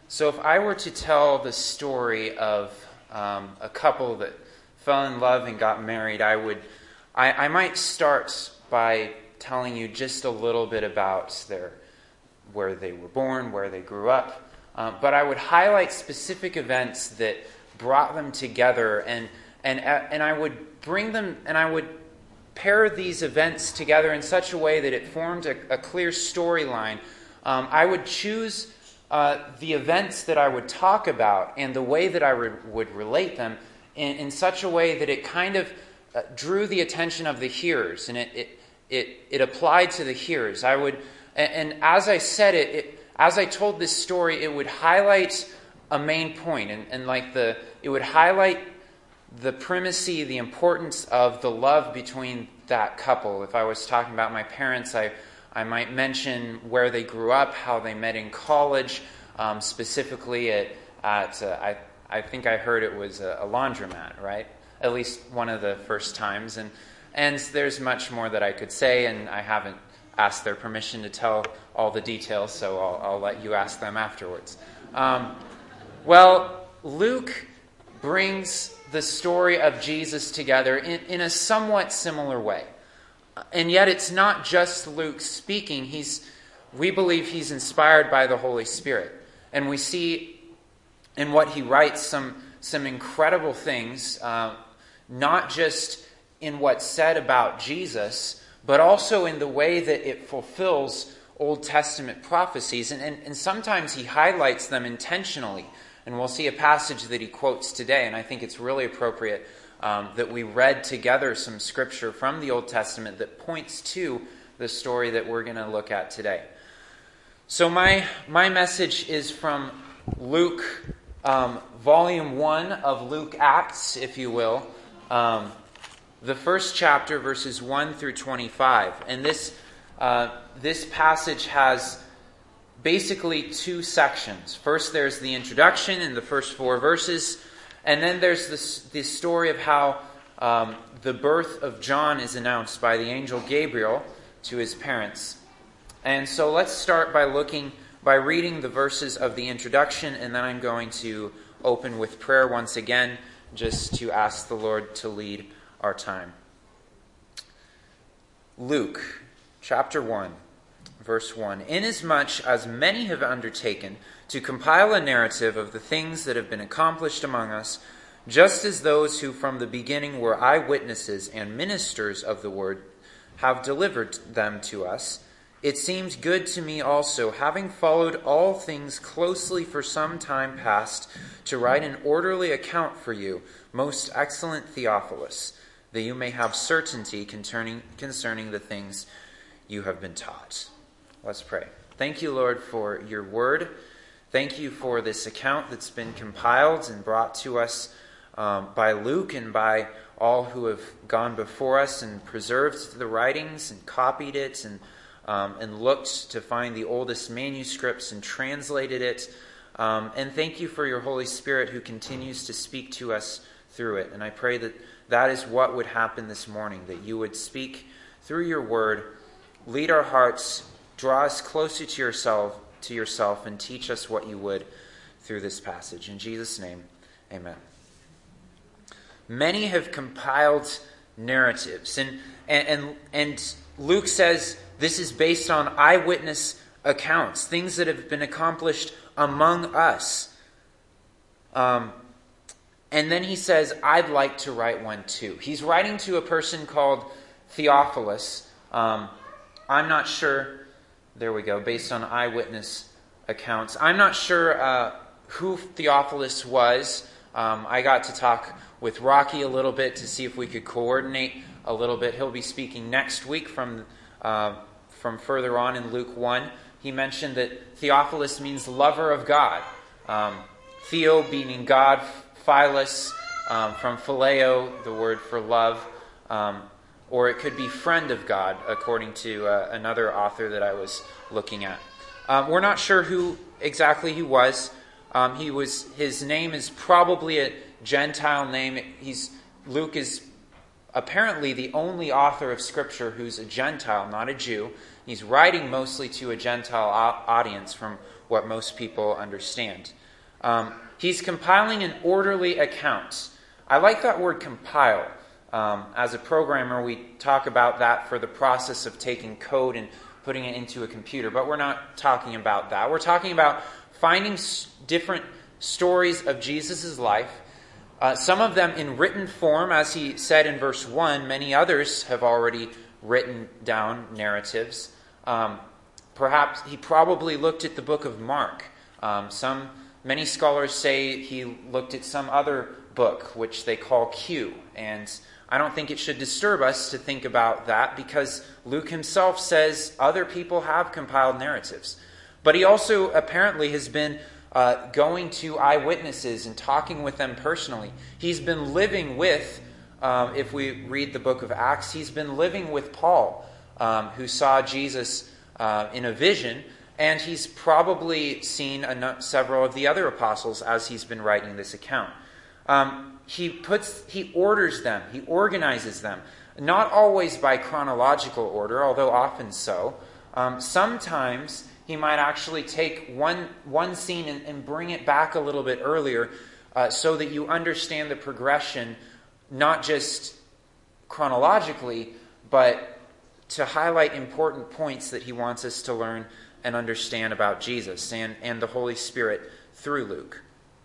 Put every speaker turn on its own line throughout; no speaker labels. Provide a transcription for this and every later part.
So if I were to tell the story of a couple that fell in love and got married, I might start by telling you just a little bit about where they were born, where they grew up. But I would highlight specific events that brought them together, and I would bring them, and I would pair these events together in such a way that it formed a clear storyline. I would choose the events that I would talk about and the way that I would relate them in such a way that it kind of drew the attention of the hearers, and it applied to the hearers. And as I said as I told this story, it would highlight a main point, it would highlight the primacy, the importance of the love between that couple. If I was talking about my parents, I might mention where they grew up, how they met in college, specifically at I think I heard it was a laundromat, right? At least one of the first times. And there's much more that I could say, and I haven't asked their permission to tell all the details, so I'll let you ask them afterwards. Well, Luke brings the story of Jesus together in a somewhat similar way. And yet it's not just Luke speaking. We believe he's inspired by the Holy Spirit. And we see in what he writes some incredible things, not just in what's said about Jesus, but also in the way that it fulfills Old Testament prophecies. And sometimes he highlights them intentionally. And we'll see a passage that he quotes today, and I think it's really appropriate that we read together some scripture from the Old Testament that points to the story that we're going to look at today. So my message is from Luke, volume 1 of Luke Acts, if you will, the first chapter, verses 1 through 25. And this passage has basically two sections. First, there's the introduction in the first 4 verses, and then there's this story of how the birth of John is announced by the angel Gabriel to his parents. And so let's start by reading the verses of the introduction, and then I'm going to open with prayer once again, just to ask the Lord to lead our time. Luke, chapter 1. Verse 1, "Inasmuch as many have undertaken to compile a narrative of the things that have been accomplished among us, just as those who from the beginning were eyewitnesses and ministers of the word have delivered them to us, it seemed good to me also, having followed all things closely for some time past, to write an orderly account for you, most excellent Theophilus, that you may have certainty concerning the things you have been taught." Let's pray. Thank you, Lord, for your word. Thank you for this account that's been compiled and brought to us by Luke and by all who have gone before us and preserved the writings and copied it and looked to find the oldest manuscripts and translated it. And thank you for your Holy Spirit who continues to speak to us through it. And I pray that is what would happen this morning, that you would speak through your word, lead our hearts, draw us closer to yourself, and teach us what you would through this passage. In Jesus' name, amen. Many have compiled narratives, and Luke says this is based on eyewitness accounts, things that have been accomplished among us. And then he says, I'd like to write one too. He's writing to a person called Theophilus. I'm not sure... There we go, based on eyewitness accounts. I'm not sure who Theophilus was. I got to talk with Rocky a little bit to see if we could coordinate a little bit. He'll be speaking next week from further on in Luke 1. He mentioned that Theophilus means lover of God. Theo meaning God, Philos from phileo, the word for love. Or it could be friend of God, according to another author that I was looking at. We're not sure who exactly he was. His name is probably a Gentile name. Luke is apparently the only author of Scripture who's a Gentile, not a Jew. He's writing mostly to a Gentile audience from what most people understand. He's compiling an orderly account. I like that word compile. As a programmer, we talk about that for the process of taking code and putting it into a computer, but we're not talking about that. We're talking about finding different stories of Jesus' life, some of them in written form, as he said in verse 1. Many others have already written down narratives. Perhaps he probably looked at the book of Mark. Many scholars say he looked at some other book, which they call Q. And I don't think it should disturb us to think about that, because Luke himself says other people have compiled narratives. But he also apparently has been going to eyewitnesses and talking with them personally. He's been living with, if we read the book of Acts, he's been living with Paul, who saw Jesus in a vision, and he's probably seen several of the other apostles as he's been writing this account. He orders them, he organizes them, not always by chronological order, although often so. Sometimes he might actually take one scene and bring it back a little bit earlier, so that you understand the progression, not just chronologically, but to highlight important points that he wants us to learn and understand about Jesus and the Holy Spirit through Luke.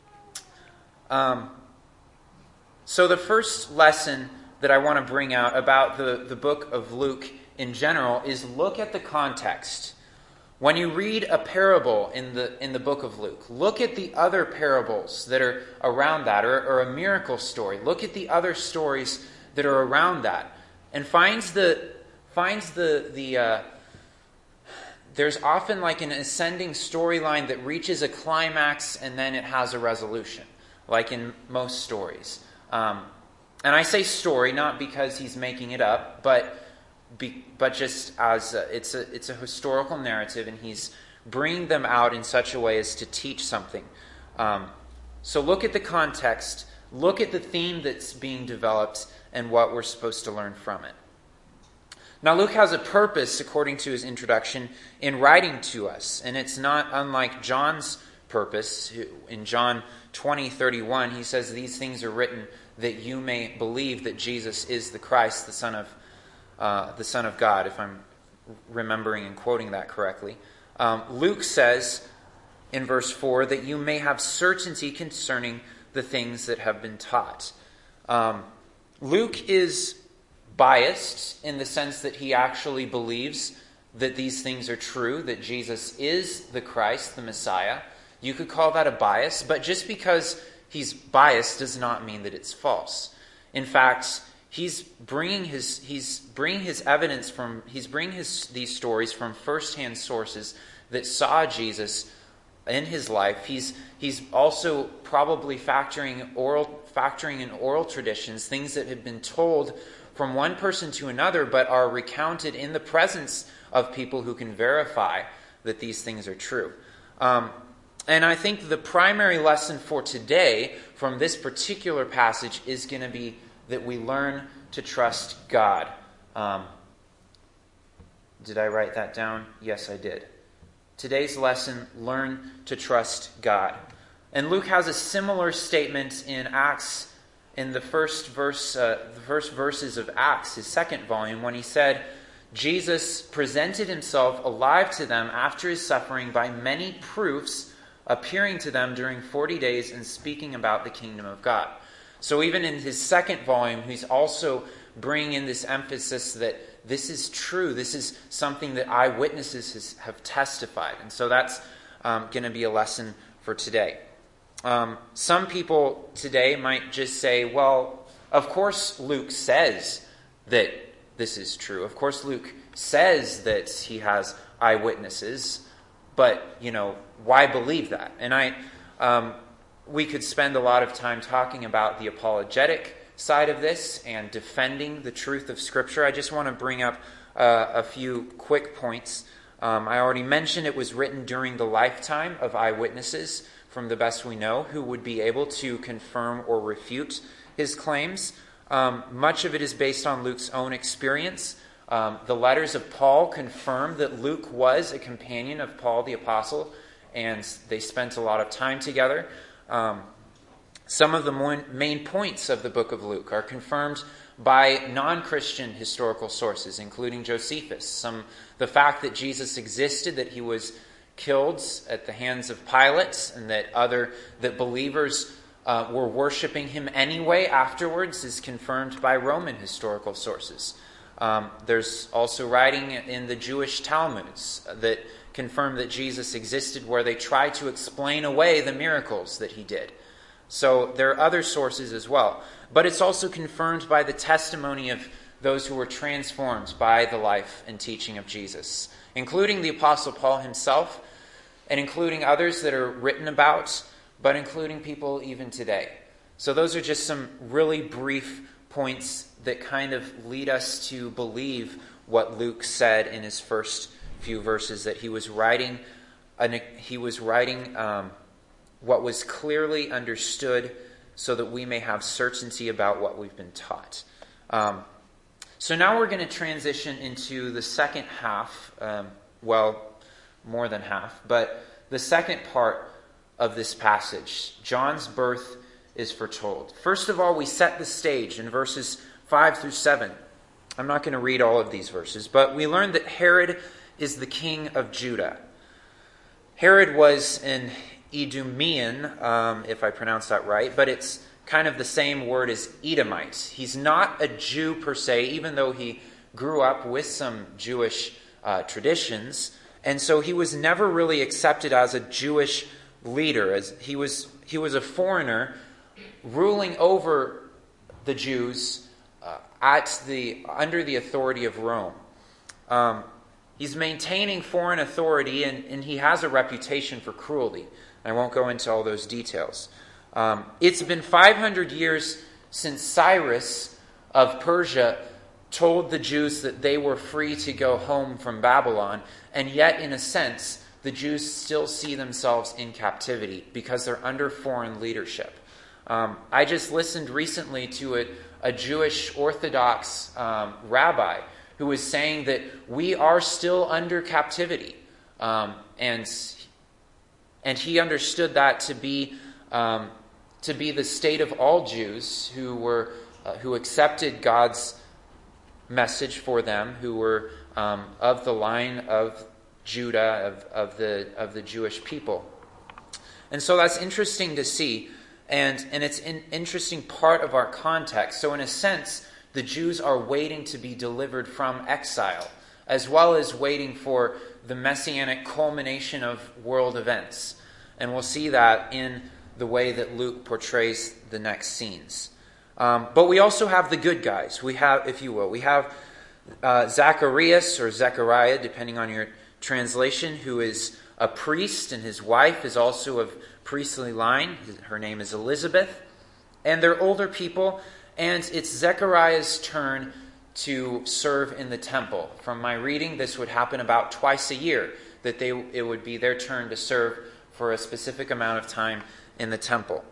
So the first lesson that I want to bring out about the book of Luke in general is look at the context. When you read a parable in the book of Luke, look at the other parables that are around that, or a miracle story. Look at the other stories that are around that, and there's often like an ascending storyline that reaches a climax and then it has a resolution, like in most stories. And I say story not because he's making it up, but just as it's a historical narrative, and he's bringing them out in such a way as to teach something. So look at the context, look at the theme that's being developed, and what we're supposed to learn from it. Now, Luke has a purpose, according to his introduction, in writing to us, and it's not unlike John's purpose. In John 20:31, he says, "These things are written that you may believe that Jesus is the Christ, the Son of God," if I'm remembering and quoting that correctly. Luke says in verse 4 that you may have certainty concerning the things that have been taught. Luke is biased in the sense that he actually believes that these things are true, that Jesus is the Christ, the Messiah. You could call that a bias, but just because he's biased does not mean that it's false. In fact, he's bringing these stories from firsthand sources that saw Jesus in his life. He's also probably factoring in oral traditions, things that have been told from one person to another, but are recounted in the presence of people who can verify that these things are true. And I think the primary lesson for today from this particular passage is going to be that we learn to trust God. Did I write that down? Yes, I did. Today's lesson, learn to trust God. And Luke has a similar statement in Acts, in the first verses of Acts, his second volume, when he said, Jesus presented himself alive to them after his suffering by many proofs, appearing to them during 40 days and speaking about the kingdom of God. So even in his second volume, he's also bringing in this emphasis that this is true. This is something that eyewitnesses have testified. And so that's going to be a lesson for today. Some people today might just say, well, of course Luke says that this is true. Of course Luke says that he has eyewitnesses, but, why believe that? And we could spend a lot of time talking about the apologetic side of this and defending the truth of Scripture. I just want to bring up a few quick points. I already mentioned it was written during the lifetime of eyewitnesses, from the best we know, who would be able to confirm or refute his claims. Much of it is based on Luke's own experience. The letters of Paul confirm that Luke was a companion of Paul the Apostle, and they spent a lot of time together. Some of the main points of the book of Luke are confirmed by non-Christian historical sources, including Josephus. The fact that Jesus existed, that he was killed at the hands of Pilate, and that believers were worshiping him anyway afterwards, is confirmed by Roman historical sources. There's also writing in the Jewish Talmuds that confirm that Jesus existed, where they try to explain away the miracles that he did. So there are other sources as well. But it's also confirmed by the testimony of those who were transformed by the life and teaching of Jesus, including the Apostle Paul himself, and including others that are written about, but including people even today. So those are just some really brief points that kind of lead us to believe what Luke said in his first few verses, that he was writing what was clearly understood so that we may have certainty about what we've been taught. So now we're going to transition into the second half, more than half, but the second part of this passage. John's birth is foretold. First of all, we set the stage in verses 5 through 7. I'm not going to read all of these verses, but we learned that Herod is the king of Judah. Herod was an Idumean, if I pronounce that right, but it's kind of the same word as Edomite. He's not a Jew per se, even though he grew up with some Jewish traditions, and so he was never really accepted as a Jewish leader, as he was a foreigner ruling over the Jews under the authority of Rome. He's maintaining foreign authority, and he has a reputation for cruelty. I won't go into all those details. It's been 500 years since Cyrus of Persia told the Jews that they were free to go home from Babylon, and yet, in a sense, the Jews still see themselves in captivity because they're under foreign leadership. I just listened recently to a Jewish Orthodox rabbi who was saying that we are still under captivity, and he understood that to be the state of all Jews who accepted God's message for them, who were of the line of Judah, of the Jewish people. And so that's interesting to see, and it's an interesting part of our context. So in a sense, the Jews are waiting to be delivered from exile, as well as waiting for the messianic culmination of world events. And we'll see that in the way that Luke portrays the next scenes. But we also have the good guys. We have, if you will, we have Zacharias, or Zechariah, depending on your translation, who is a priest, and his wife is also of priestly line. Her name is Elizabeth. And they're older people, and it's Zechariah's turn to serve in the temple. From my reading, this would happen about twice a year, that it would be their turn to serve for a specific amount of time in the temple.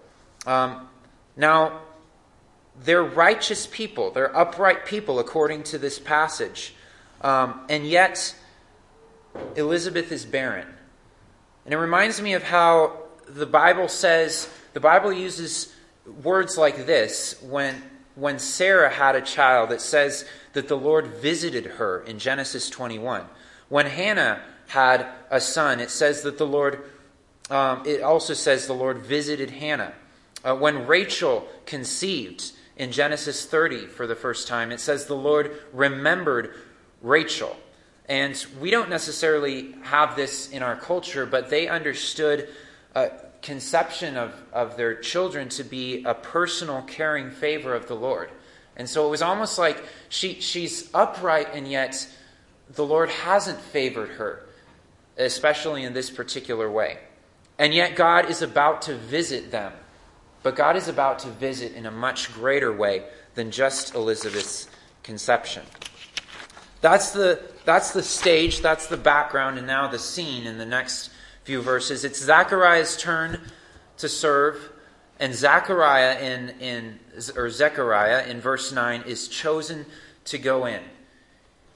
Now, they're righteous people. They're upright people, according to this passage. And yet, Elizabeth is barren. And it reminds me of how the Bible uses words like this when Sarah had a child. It says that the Lord visited her in Genesis 21. When Hannah had a son, it says that it also says the Lord visited Hannah. When Rachel conceived in Genesis 30 for the first time, it says the Lord remembered Rachel. And we don't necessarily have this in our culture, but they understood conception of their children to be a personal, caring favor of the Lord. And so it was almost like she's upright, and yet the Lord hasn't favored her, especially in this particular way. And yet God is about to visit them. But God is about to visit in a much greater way than just Elizabeth's conception. That's the stage, that's the background, and now the scene in the next few verses. It's Zechariah's turn to serve, and Zechariah in verse 9 is chosen to go in.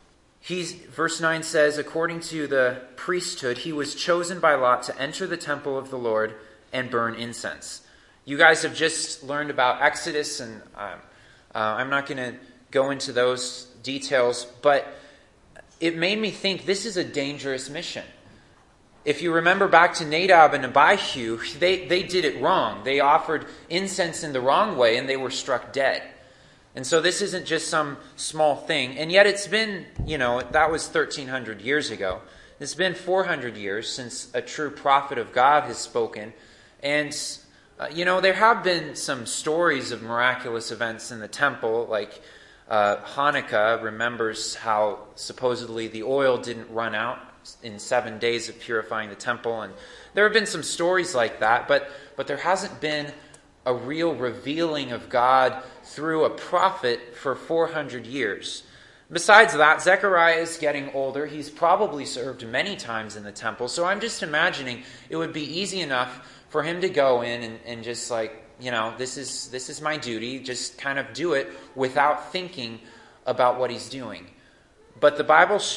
Verse 9 says, according to the priesthood, he was chosen by lot to enter the temple of the Lord and burn incense. You guys have just learned about Exodus, and I'm not going to go into those details, but it made me think this is a dangerous mission. If you remember back to Nadab and Abihu, they did it wrong. They offered incense in the wrong way, and they were struck dead. And so this isn't just some small thing. And yet it's been, that was 1,300 years ago. It's been 400 years since a true prophet of God has spoken. And, there have been some stories of miraculous events in the temple, like Hanukkah remembers how supposedly the oil didn't run out in 7 days of purifying the temple. And there have been some stories like that, but there hasn't been a real revealing of God through a prophet for 400 years. Besides that, Zechariah is getting older. He's probably served many times in the temple. So I'm just imagining it would be easy enough for him to go in and just this is my duty. Just kind of do it without thinking about what he's doing. But the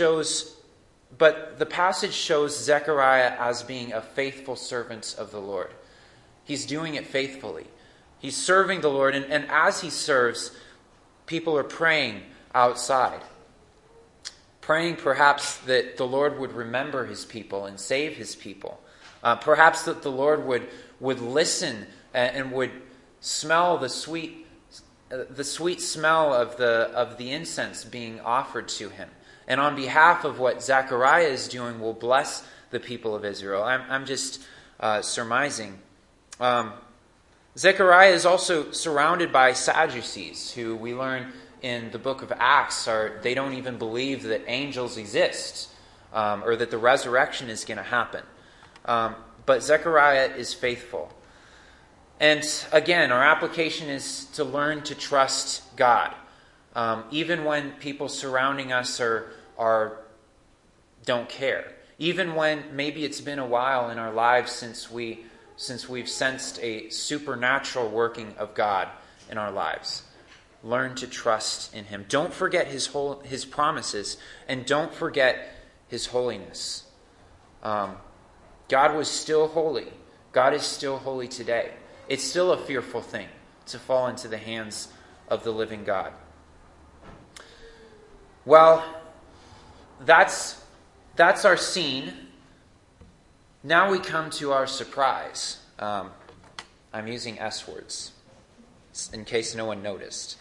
passage shows Zechariah as being a faithful servant of the Lord. He's doing it faithfully. He's serving the Lord, and as he serves, people are praying outside. Praying perhaps that the Lord would remember his people and save his people. Perhaps that the Lord would listen and would smell the sweet smell of the incense being offered to him. And on behalf of what Zechariah is doing, will bless the people of Israel. I'm just surmising. Zechariah is also surrounded by Sadducees, who we learn in the book of Acts they don't even believe that angels exist or that the resurrection is going to happen. But Zechariah is faithful. And again, our application is to learn to trust God. Even when people surrounding us don't care. Even when maybe it's been a while in our lives since we've sensed a supernatural working of God in our lives. Learn to trust in him. Don't forget his promises, and don't forget his holiness. God was still holy. God is still holy today. It's still a fearful thing to fall into the hands of the living God. Well, that's our scene. Now we come to our surprise. I'm using S words, in case no one noticed.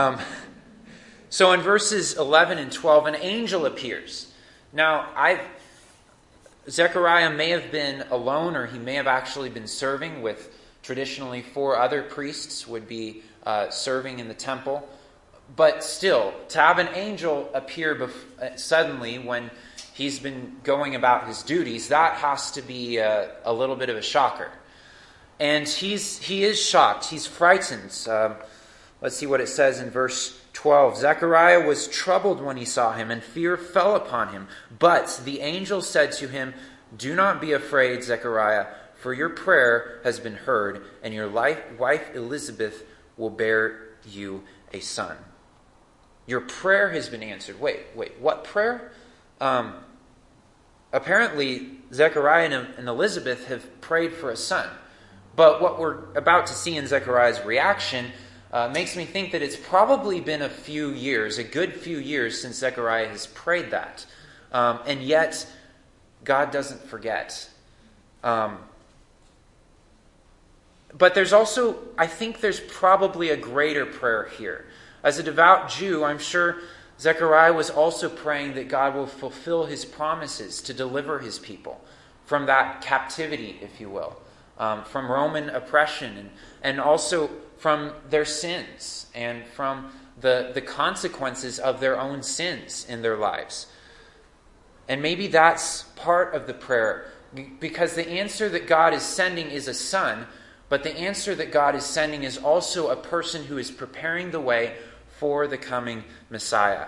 So in verses 11 and 12, an angel appears. Now, Zechariah may have been alone, or he may have actually been serving with traditionally 4 other priests would be serving in the temple. But still, to have an angel appear suddenly when he's been going about his duties, that has to be a little bit of a shocker. And he is shocked. He's frightened. Let's see what it says in verse 12. Zechariah was troubled when he saw him, and fear fell upon him. But the angel said to him, "Do not be afraid, Zechariah, for your prayer has been heard, and your wife Elizabeth will bear you a son." Your prayer has been answered. Wait, what prayer? Apparently, Zechariah and Elizabeth have prayed for a son. But what we're about to see in Zechariah's reaction makes me think that it's probably been a good few years since Zechariah has prayed that. And yet, God doesn't forget. But I think there's probably a greater prayer here. As a devout Jew, I'm sure Zechariah was also praying that God will fulfill his promises to deliver his people from that captivity, if you will, from Roman oppression, and also from their sins and from the consequences of their own sins in their lives. And maybe that's part of the prayer, because the answer that God is sending is a son, but the answer that God is sending is also a person who is preparing the way for the coming Messiah.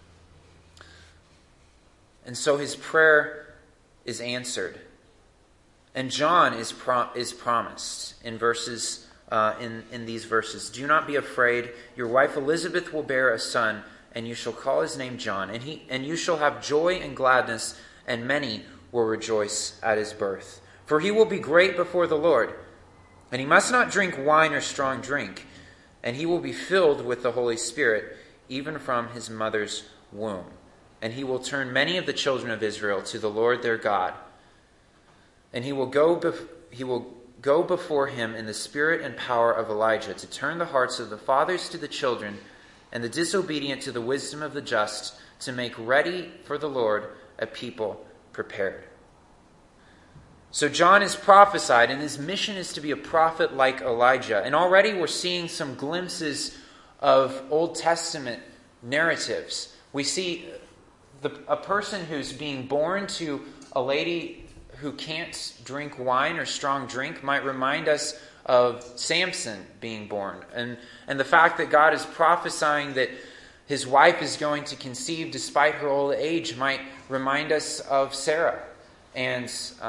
And so his prayer is answered. And John is promised in verses in these verses. "Do not be afraid. Your wife Elizabeth will bear a son, and you shall call his name John, and you shall have joy and gladness, and many will rejoice at his birth. For he will be great before the Lord, and he must not drink wine or strong drink, and he will be filled with the Holy Spirit, even from his mother's womb. And he will turn many of the children of Israel to the Lord their God. And he will go before him in the spirit and power of Elijah, to turn the hearts of the fathers to the children, and the disobedient to the wisdom of the just, to make ready for the Lord a people prepared. So John is prophesied, and his mission is to be a prophet like Elijah. And already we're seeing some glimpses of Old Testament narratives. We see a person who's being born to a lady who can't drink wine or strong drink might remind us of Samson being born. And the fact that God is prophesying that his wife is going to conceive despite her old age might remind us of Sarah. And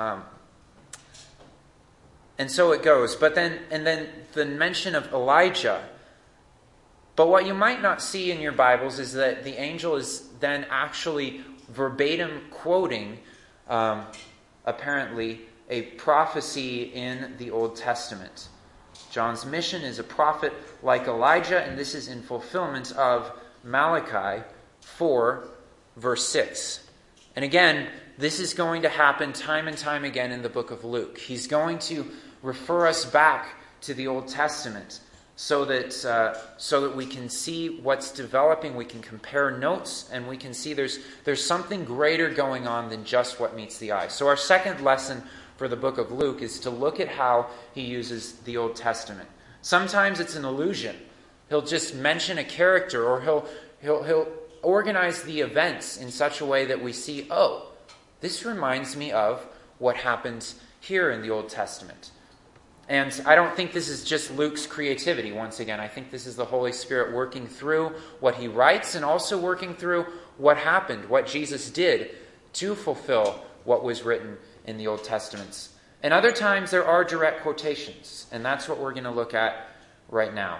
so it goes. But then the mention of Elijah. But what you might not see in your Bibles is that the angel is then actually verbatim quoting, apparently, a prophecy in the Old Testament. John's mission is a prophet like Elijah, and this is in fulfillment of Malachi 4, verse 6. And again, this is going to happen time and time again in the book of Luke. He's going to refer us back to the Old Testament so that we can see what's developing, we can compare notes, and we can see there's something greater going on than just what meets the eye. So our second lesson for the book of Luke is to look at how he uses the Old Testament. Sometimes it's an allusion. He'll just mention a character, or he'll organize the events in such a way that we see, oh, this reminds me of what happens here in the Old Testament. And I don't think this is just Luke's creativity, once again. I think this is the Holy Spirit working through what he writes and also working through what happened, what Jesus did to fulfill what was written in the Old Testament. And other times there are direct quotations, and that's what we're going to look at right now.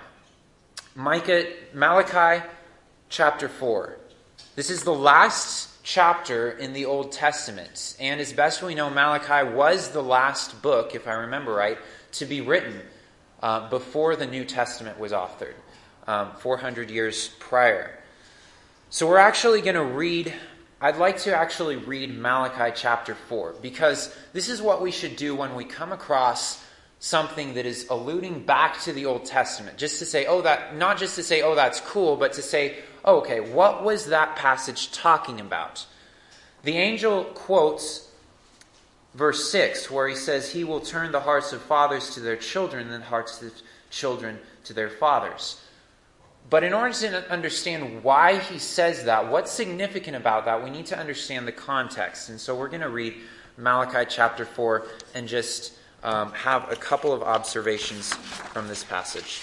Malachi chapter 4. This is the last chapter in the Old Testament. And as best we know, Malachi was the last book, if I remember right, to be written before the New Testament was authored, 400 years prior. So we're actually going to read, I'd like to actually read Malachi chapter 4, because this is what we should do when we come across something that is alluding back to the Old Testament. Just to say, not just to say, oh, that's cool, but to say, oh, okay, what was that passage talking about? The angel quotes verse 6, where he says, he will turn the hearts of fathers to their children and the hearts of children to their fathers. But in order to understand why he says that, what's significant about that, we need to understand the context. And so we're going to read Malachi chapter 4 and just have a couple of observations from this passage.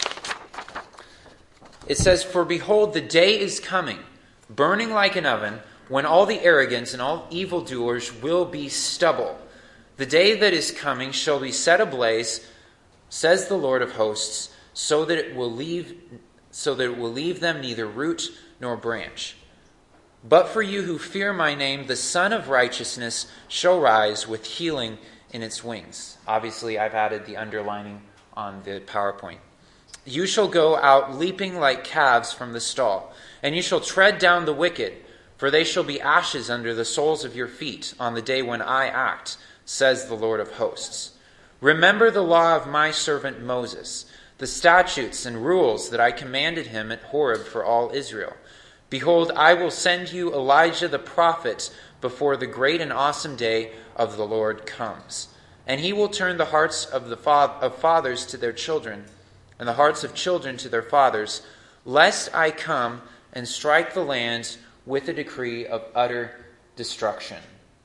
It says, for behold, the day is coming, burning like an oven, when all the arrogant and all evildoers will be stubble. The day that is coming shall be set ablaze, says the Lord of hosts, so that it will leave them neither root nor branch. But for you who fear my name, the Son of Righteousness shall rise with healing in its wings. Obviously, I've added the underlining on the PowerPoint. You shall go out leaping like calves from the stall, and you shall tread down the wicked, for they shall be ashes under the soles of your feet on the day when I act, says the Lord of hosts. Remember the law of my servant Moses, the statutes and rules that I commanded him at Horeb for all Israel. Behold, I will send you Elijah the prophet before the great and awesome day of the Lord comes. And he will turn the hearts of fathers to their children, and the hearts of children to their fathers, lest I come and strike the land with a decree of utter destruction.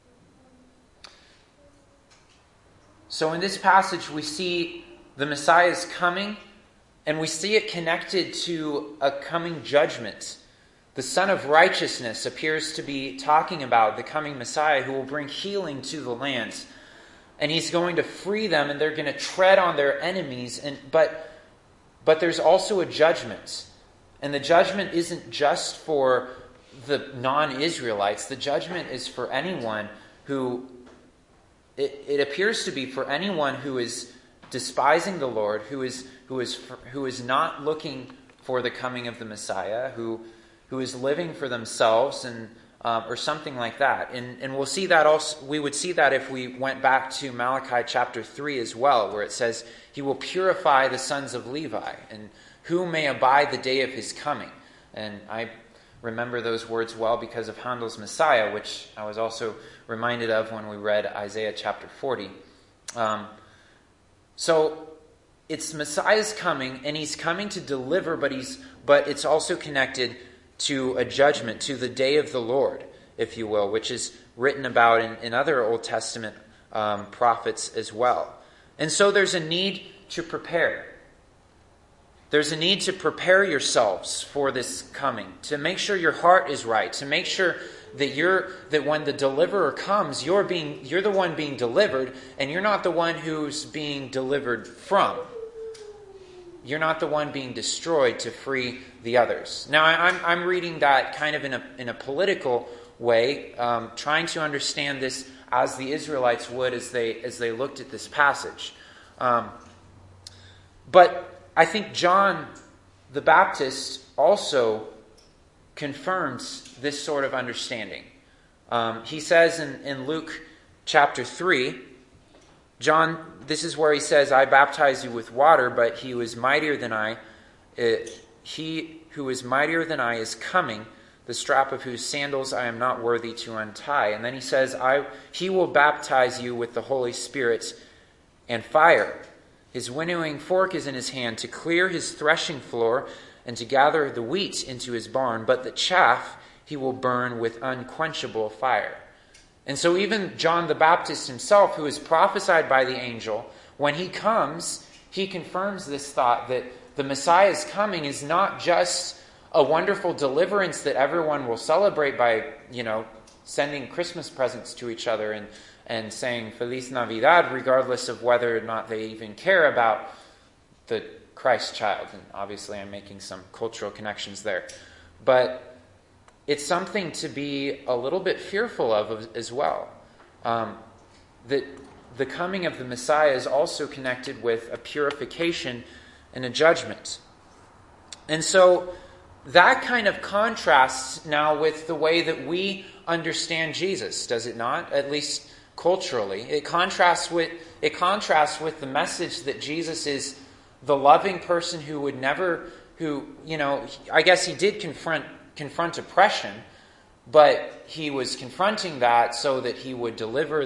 So in this passage, we see the Messiah is coming, and we see it connected to a coming judgment. The Son of Righteousness appears to be talking about the coming Messiah who will bring healing to the land. And he's going to free them, and they're going to tread on their enemies. But there's also a judgment. And the judgment isn't just for the non-Israelites. The judgment is for anyone who, it appears to be for anyone who is despising the Lord, who is not looking for the coming of the Messiah, who is living for themselves, and or something like that. And we'll see that also. We would see that if we went back to Malachi chapter 3 as well, where it says, "He will purify the sons of Levi, and who may abide the day of his coming." And I remember those words well because of Handel's Messiah, which I was also reminded of when we read Isaiah chapter 40. So it's Messiah's coming, and he's coming to deliver, but it's also connected to a judgment, to the day of the Lord, if you will, which is written about in other Old Testament prophets as well. And so there's a need to prepare. There's a need to prepare yourselves for this coming, to make sure your heart is right, to make sure that when the deliverer comes, you're the one being delivered, and you're not the one who's being delivered from. You're not the one being destroyed to free the others. Now, I'm reading that kind of in a political way, trying to understand this as the Israelites would as they looked at this passage. But I think John the Baptist also confirms this sort of understanding. He says in Luke chapter 3, John, this is where he says, "I baptize you with water, but he who is mightier than I is coming, the strap of whose sandals I am not worthy to untie." And then he says, "He will baptize you with the Holy Spirit and fire. His winnowing fork is in his hand to clear his threshing floor and to gather the wheat into his barn, but the chaff he will burn with unquenchable fire." And so even John the Baptist himself, who is prophesied by the angel, when he comes, he confirms this thought that the Messiah's coming is not just a wonderful deliverance that everyone will celebrate by, sending Christmas presents to each other and saying Feliz Navidad, regardless of whether or not they even care about the Christ child. And obviously I'm making some cultural connections there. But it's something to be a little bit fearful of as well. That the coming of the Messiah is also connected with a purification and a judgment. And so that kind of contrasts now with the way that we understand Jesus, does it not? At least culturally. It contrasts with the message that Jesus is the loving person I guess he did confront oppression, but he was confronting that so that he would deliver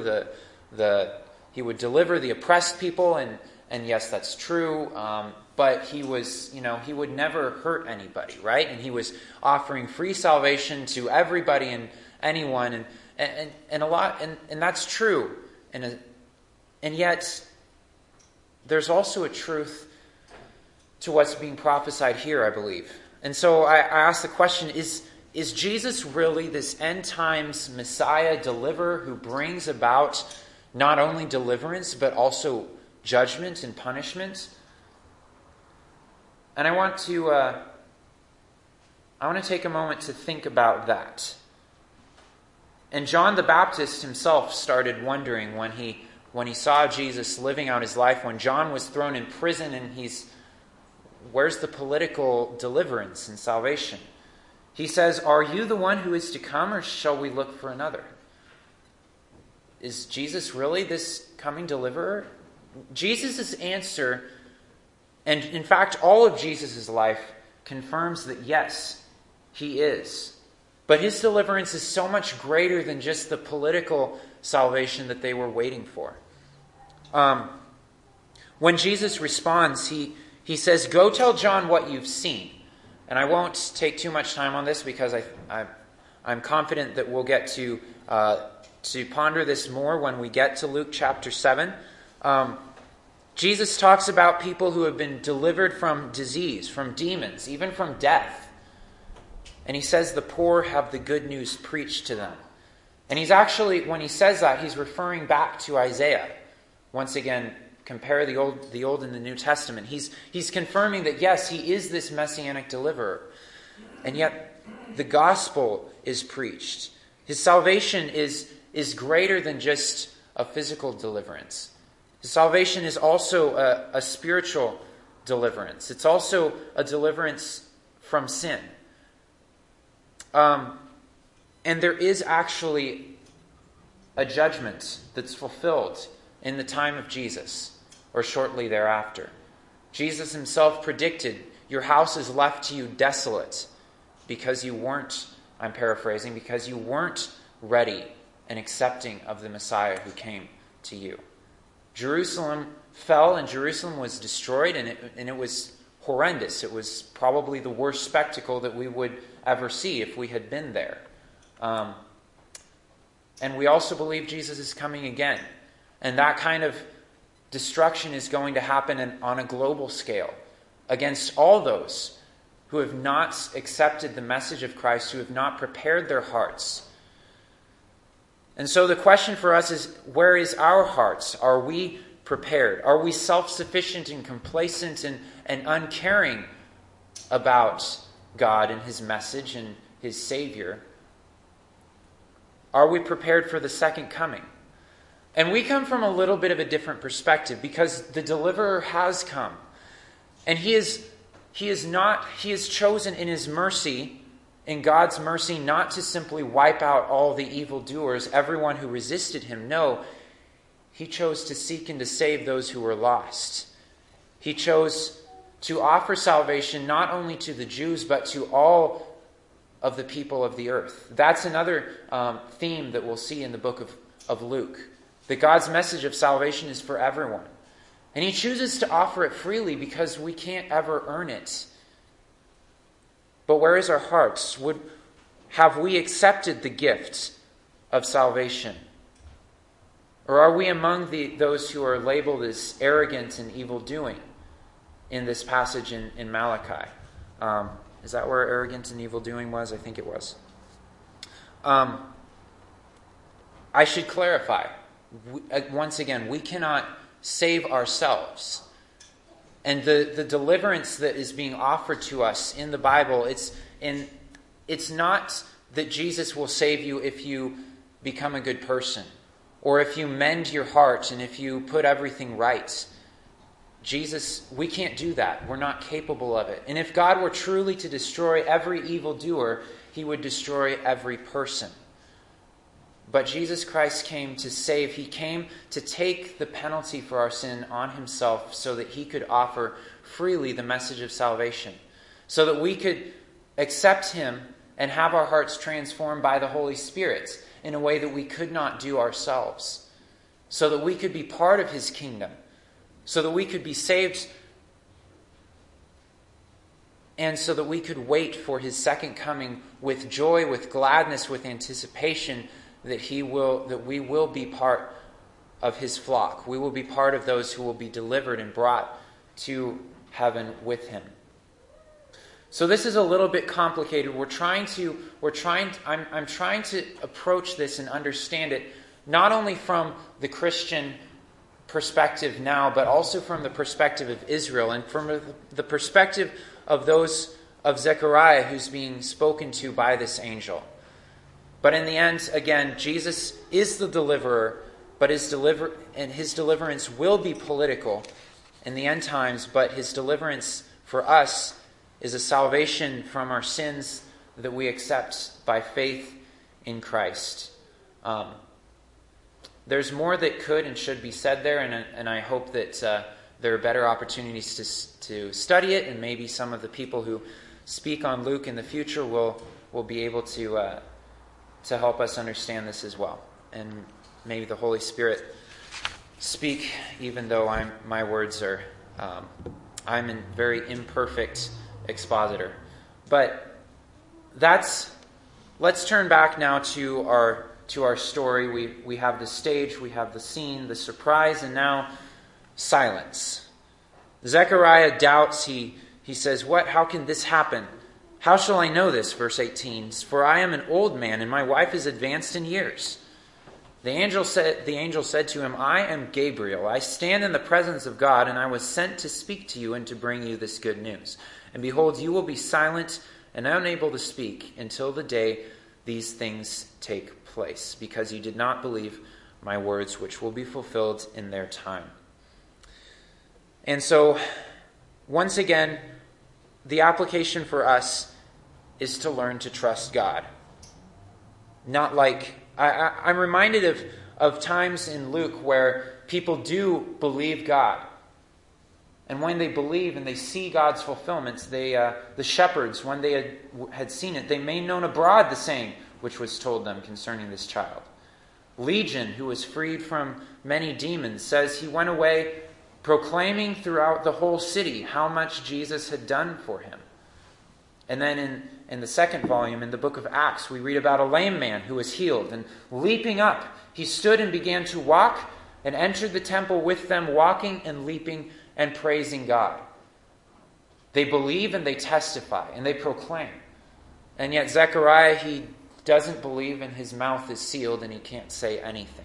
the oppressed people, and yes, that's true. But he would never hurt anybody, right? And he was offering free salvation to everybody and anyone, and a lot, and that's true. And yet, there's also a truth to what's being prophesied here, I believe. And so I ask the question, is Jesus really this end times Messiah deliverer who brings about not only deliverance, but also judgment and punishment? And I want to take a moment to think about that. And John the Baptist himself started wondering when he saw Jesus living out his life, when John was thrown in prison and where's the political deliverance and salvation? He says, "Are you the one who is to come, or shall we look for another?" Is Jesus really this coming deliverer? Jesus' answer, and in fact all of Jesus' life, confirms that yes, he is. But his deliverance is so much greater than just the political salvation that they were waiting for. When Jesus responds, he says, "Go tell John what you've seen." And I won't take too much time on this because I'm confident that we'll get to ponder this more when we get to Luke chapter 7. Jesus talks about people who have been delivered from disease, from demons, even from death. And he says the poor have the good news preached to them. And he's actually, when he says that, he's referring back to Isaiah. Once again, compare the Old and the New Testament. He's confirming that, yes, he is this messianic deliverer. And yet the gospel is preached. His salvation is greater than just a physical deliverance. His salvation is also a spiritual deliverance. It's also a deliverance from sin. And there is actually a judgment that's fulfilled in the time of Jesus, or shortly thereafter. Jesus himself predicted, your house is left to you desolate because you weren't, I'm paraphrasing, because you weren't ready and accepting of the Messiah who came to you. Jerusalem fell and Jerusalem was destroyed, and it was horrendous. It was probably the worst spectacle that we would ever see if we had been there. And we also believe Jesus is coming again. And that kind of destruction is going to happen on a global scale against all those who have not accepted the message of Christ, who have not prepared their hearts. And so the question for us is, where is our hearts? Are we prepared? Are we self-sufficient and complacent and uncaring about God and his message and his Savior? Are we prepared for the second coming? And we come from a little bit of a different perspective, because the deliverer has come. And he is chosen in his mercy, in God's mercy, not to simply wipe out all the evildoers, everyone who resisted him. No, he chose to seek and to save those who were lost. He chose to offer salvation not only to the Jews, but to all of the people of the earth. That's another theme that we'll see in the book of Luke. That God's message of salvation is for everyone. And he chooses to offer it freely because we can't ever earn it. But where is our hearts? Have we accepted the gift of salvation? Or are we among those who are labeled as arrogant and evil-doing in this passage in Malachi? Is that where arrogance and evil-doing was? I think it was. I should clarify. Once again, we cannot save ourselves. And the deliverance that is being offered to us in the Bible, it's not that Jesus will save you if you become a good person, or if you mend your heart and if you put everything right. Jesus, we can't do that. We're not capable of it. And if God were truly to destroy every evildoer, he would destroy every person. But Jesus Christ came to save. He came to take the penalty for our sin on himself so that he could offer freely the message of salvation, so that we could accept him and have our hearts transformed by the Holy Spirit in a way that we could not do ourselves, so that we could be part of his kingdom, so that we could be saved, and so that we could wait for his second coming with joy, with gladness, with anticipation, that we will be part of his flock. We will be part of those who will be delivered and brought to heaven with him. So this is a little bit complicated. I'm trying to approach this and understand it not only from the Christian perspective now, but also from the perspective of Israel and from the perspective of those of Zechariah who's being spoken to by this angel. But in the end, again, Jesus is the deliverer, but his deliverance will be political in the end times, but his deliverance for us is a salvation from our sins that we accept by faith in Christ. There's more that could and should be said there, and I hope that there are better opportunities to study it, and maybe some of the people who speak on Luke in the future will be able to help us understand this as well. And maybe the Holy Spirit speak, even though my words are, I'm a very imperfect expositor. But let's turn back now to our story. We have the stage, we have the scene, the surprise, and now silence. Zechariah doubts. He says, how can this happen? How shall I know this? Verse 18, for I am an old man and my wife is advanced in years. The angel said to him, I am Gabriel. I stand in the presence of God, and I was sent to speak to you and to bring you this good news. And behold, you will be silent and unable to speak until the day these things take place, because you did not believe my words, which will be fulfilled in their time. And so, once again, the application for us is to learn to trust God. Not like... I'm reminded of times in Luke where people do believe God. And when they believe and they see God's fulfillments, the shepherds, when they had seen it, they made known abroad the saying which was told them concerning this child. Legion, who was freed from many demons, says he went away proclaiming throughout the whole city how much Jesus had done for him. And then in the second volume, in the book of Acts, we read about a lame man who was healed. And leaping up, he stood and began to walk and entered the temple with them, walking and leaping and praising God. They believe and they testify and they proclaim. And yet Zechariah, he doesn't believe and his mouth is sealed and he can't say anything.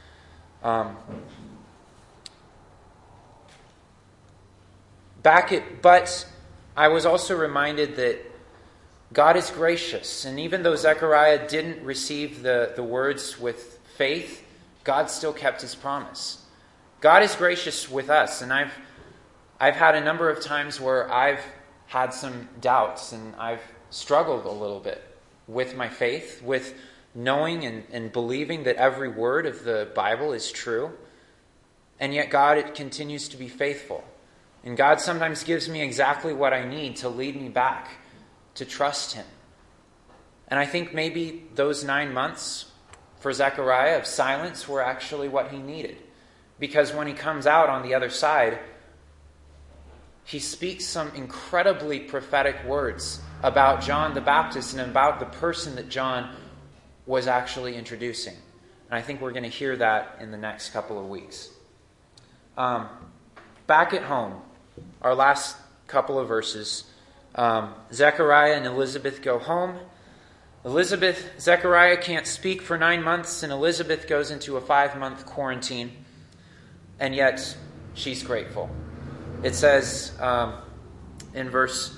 But I was also reminded that God is gracious. And even though Zechariah didn't receive the words with faith, God still kept his promise. God is gracious with us. And I've had a number of times where I've had some doubts and I've struggled a little bit with my faith, with knowing and believing that every word of the Bible is true. And yet God continues to be faithful. And God sometimes gives me exactly what I need to lead me back to trust him. And I think maybe those 9 months for Zechariah of silence were actually what he needed. Because when he comes out on the other side, he speaks some incredibly prophetic words about John the Baptist and about the person that John was actually introducing. And I think we're going to hear that in the next couple of weeks. Back at home, our last couple of verses, Zechariah and Elizabeth go home. Zechariah can't speak for 9 months, and Elizabeth goes into a 5-month quarantine, and yet she's grateful. It says in verse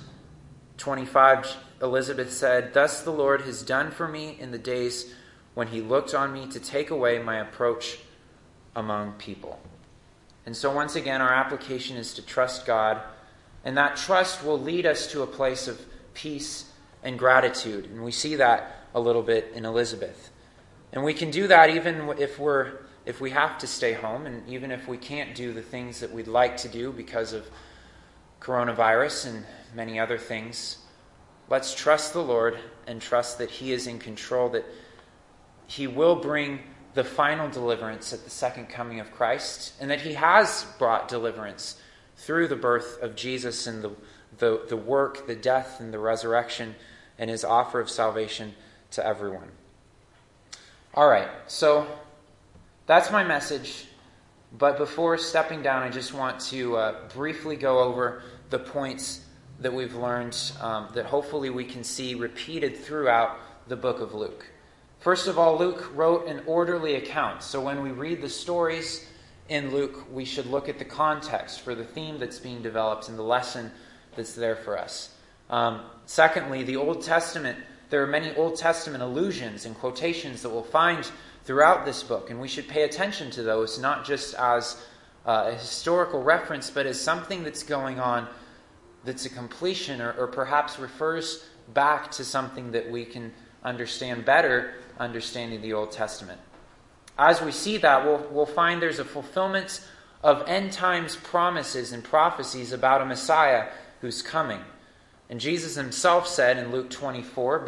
25, Elizabeth said, "Thus the Lord has done for me in the days when he looked on me to take away my approach among people." And so once again, our application is to trust God, and that trust will lead us to a place of peace and gratitude. And we see that a little bit in Elizabeth. And we can do that even if we have to stay home, and even if we can't do the things that we'd like to do because of coronavirus and many other things. Let's trust the Lord and trust that he is in control, that he will bring the final deliverance at the second coming of Christ, and that he has brought deliverance through the birth of Jesus and the work, the death, and the resurrection, and his offer of salvation to everyone. All right, so that's my message. But before stepping down, I just want to briefly go over the points that we've learned that hopefully we can see repeated throughout the book of Luke. First of all, Luke wrote an orderly account. So when we read the stories in Luke, we should look at the context for the theme that's being developed and the lesson that's there for us. Secondly, the Old Testament, there are many Old Testament allusions and quotations that we'll find throughout this book, and we should pay attention to those, not just as a historical reference, but as something that's going on that's a completion, or perhaps refers back to something that we can understand better, understanding the Old Testament. As we see that, we'll find there's a fulfillment of end times promises and prophecies about a Messiah who's coming. And Jesus himself said in Luke 24,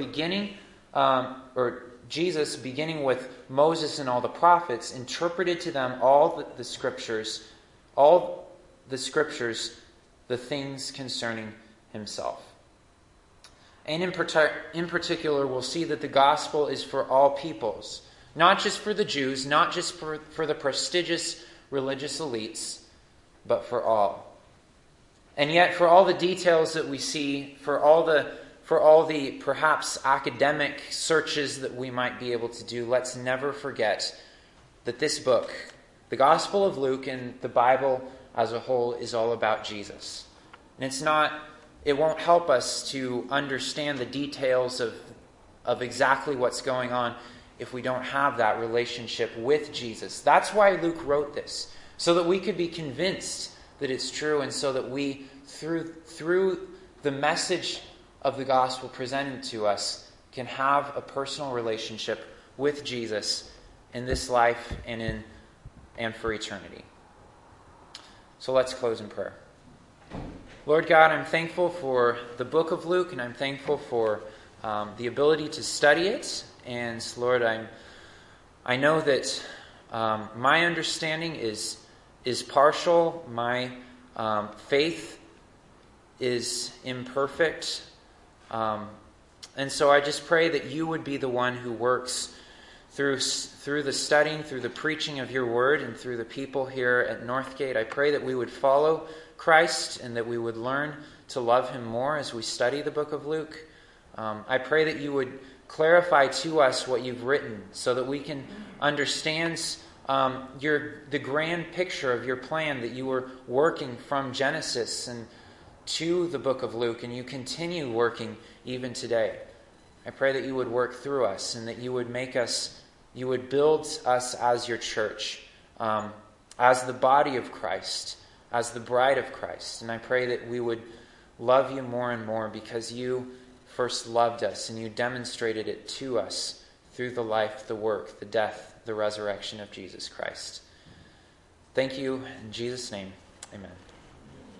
Jesus, beginning with Moses and all the prophets, interpreted to them all the scriptures, the things concerning himself. And in particular, we'll see that the gospel is for all peoples, not just for the Jews, not just for the prestigious religious elites, but for all. And yet, for all the details that we see, for all the perhaps academic searches that we might be able to do, let's never forget that this book, the Gospel of Luke and the Bible as a whole, is all about Jesus. And it won't help us to understand the details of exactly what's going on if we don't have that relationship with Jesus. That's why Luke wrote this, so that we could be convinced that it's true, and so that we, through the message of the gospel presented to us, can have a personal relationship with Jesus in this life and for eternity. So let's close in prayer. Lord God, I'm thankful for the book of Luke, and I'm thankful for the ability to study it. And Lord, I know that my understanding is partial. My faith is imperfect. And so I just pray that you would be the one who works through the studying, through the preaching of your word, and through the people here at Northgate. I pray that we would follow Christ and that we would learn to love him more as we study the book of Luke. I pray that you would clarify to us what you've written so that we can understand the grand picture of your plan, that you were working from Genesis and to the book of Luke, and you continue working even today. I pray that you would work through us, and that you would you would build us as your church, as the body of Christ, as the bride of Christ. And I pray that we would love you more and more, because you first loved us and you demonstrated it to us through the life, the work, the death, the resurrection of Jesus Christ. Thank you. In Jesus' name, amen.